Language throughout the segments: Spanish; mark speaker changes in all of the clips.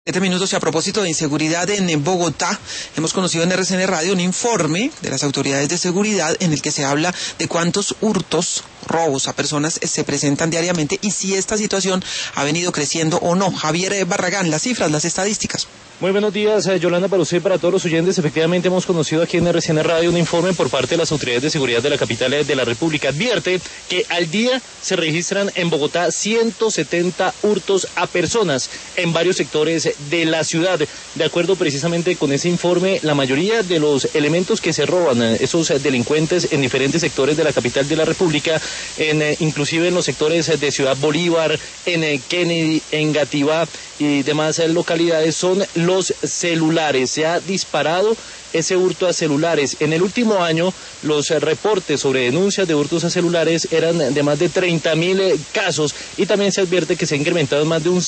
Speaker 1: 7 minutos y a propósito de inseguridad en Bogotá, hemos conocido en RCN Radio un informe de las autoridades de seguridad en el que se habla de cuántos hurtos, robos a personas se presentan diariamente y si esta situación ha venido creciendo o no. Javier Barragán, las cifras, las estadísticas.
Speaker 2: Muy buenos días, Yolanda, para usted y para todos los oyentes. Efectivamente hemos conocido aquí en RCN Radio un informe por parte de las autoridades de seguridad de la capital de la República. Advierte que al día se registran en Bogotá 170 hurtos a personas en varios sectores de la ciudad. De acuerdo precisamente con ese informe, la mayoría de los elementos que se roban, esos delincuentes en diferentes sectores de la capital de la República, inclusive en los sectores de Ciudad Bolívar, en Kennedy, en Gativá y demás localidades, son los celulares. Se ha disparado ese hurto a celulares. En el último año, los reportes sobre denuncias de hurtos a celulares eran de más de 30.000 casos y también se advierte que se ha incrementado en más de un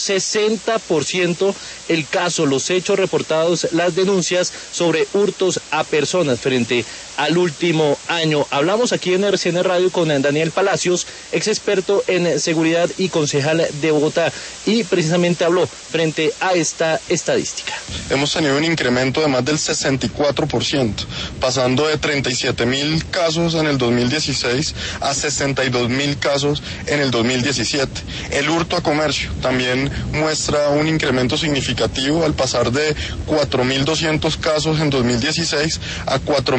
Speaker 2: 60% el caso, los hechos reportados, las denuncias sobre hurtos a personas frente al último año. Hablamos aquí en RCN Radio con Daniel Palacios, ex experto en seguridad y concejal de Bogotá, y precisamente habló frente a esta estadística.
Speaker 3: Hemos tenido un incremento de más del 64%, pasando de 37.000 casos en el 2016 a 62.000 casos en el 2017. El hurto a comercio también muestra un incremento significativo al pasar de 4.200 casos en 2016 a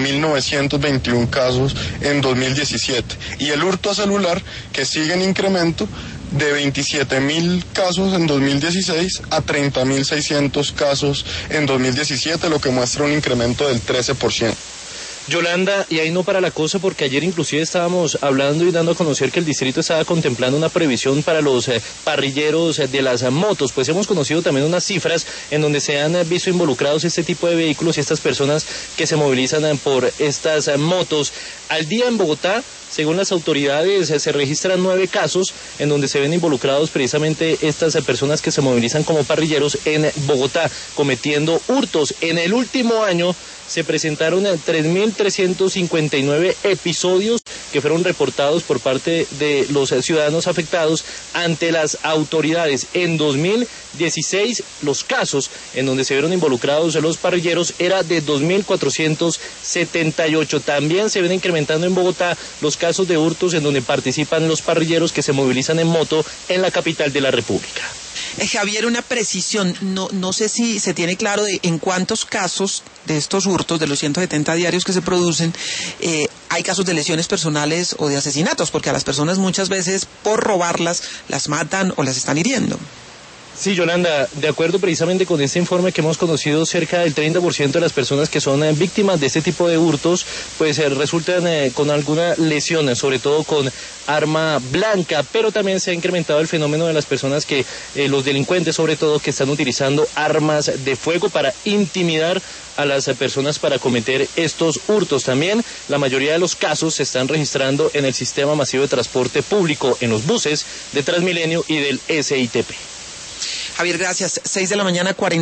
Speaker 3: 4.921 casos en 2017. Y el hurto a celular, que sigue en incremento, de 27.000 casos en 2016 a 30.600 casos en 2017, lo que muestra un incremento del 13%.
Speaker 2: Yolanda, y ahí no para la cosa, porque ayer inclusive estábamos hablando y dando a conocer que el distrito estaba contemplando una previsión para los parrilleros de las motos. Pues hemos conocido también unas cifras en donde se han visto involucrados este tipo de vehículos y estas personas que se movilizan por estas motos. Al día en Bogotá, según las autoridades, se registran 9 casos en donde se ven involucrados precisamente estas personas que se movilizan como parrilleros en Bogotá, cometiendo hurtos. En el último año se presentaron 3.359 episodios que fueron reportados por parte de los ciudadanos afectados ante las autoridades. En 2016, los casos en donde se vieron involucrados los parrilleros era de 2.478. También se ven incrementando en Bogotá los casos de hurtos en donde participan los parrilleros que se movilizan en moto en la capital de la República.
Speaker 1: Javier, una precisión, no sé si se tiene claro de en cuántos casos de estos hurtos, de los 170 diarios que se producen, hay casos de lesiones personales o de asesinatos, porque a las personas muchas veces por robarlas las matan o las están hiriendo.
Speaker 2: Sí, Yolanda, de acuerdo precisamente con este informe que hemos conocido, cerca del 30% de las personas que son víctimas de este tipo de hurtos, pues resultan con alguna lesión, sobre todo con arma blanca, pero también se ha incrementado el fenómeno de las personas que, los delincuentes sobre todo, que están utilizando armas de fuego para intimidar a las personas para cometer estos hurtos. También la mayoría de los casos se están registrando en el sistema masivo de transporte público, en los buses de Transmilenio y del SITP.
Speaker 1: Javier, gracias. 6 de la mañana, 40.